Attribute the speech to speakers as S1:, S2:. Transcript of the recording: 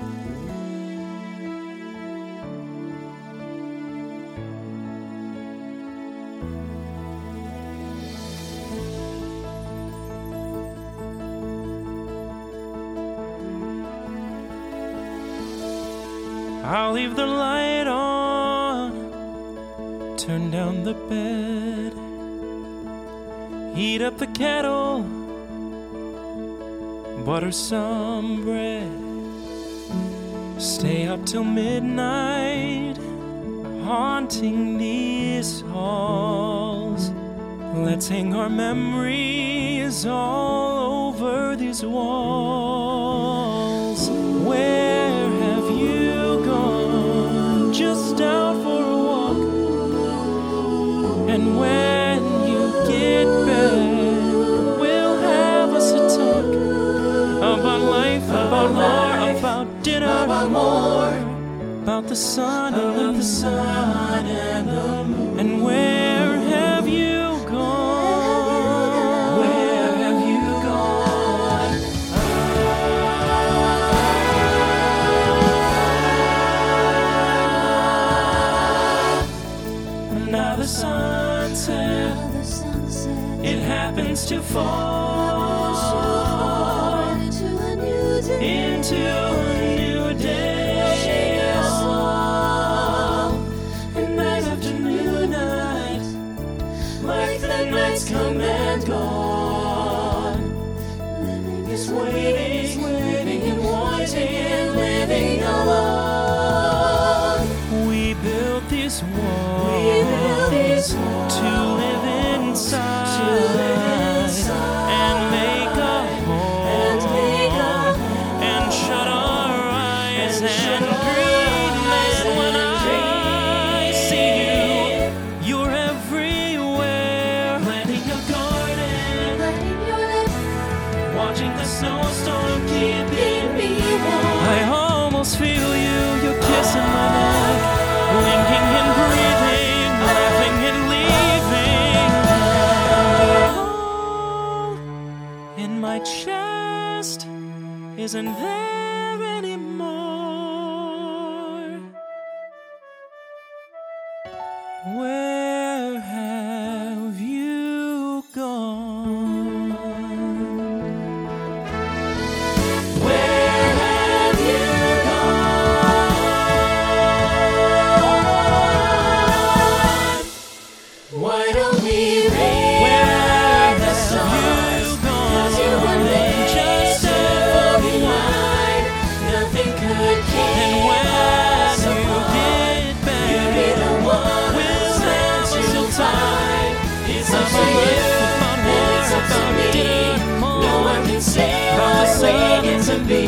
S1: I'll leave the light on, turn down the bed, heat up the kettle, butter some bread, stay up till midnight, haunting these halls. Let's hang our memories all over these walls. Where have you gone? Just out for a walk. And when you get back, we'll have us a talk about life, about more, about dinner, about more, about the sun and the sun and the moon. And where have you gone? Where have you gone? Now the sunset, it happens to fall into a new day. And night after new night, like the nights come and gone, living is waiting and wanting and living alone. We built these walls to live inside and make a home and shut our eyes and dream that when I see you, you're everywhere. Planting a garden, watching the snowstorm keeping me warm. I almost feel you, you're kissing my neck, blinking and breathing, laughing and leaving. In my chest isn't there anymore. Where have you gone? Where have you gone? Why don't we raise the stars? 'Cause you were made just for mine. Nothing could keep us apart. You'd be the one who's meant to time. It's up to you, and it's up to me. No one can say what we get to be.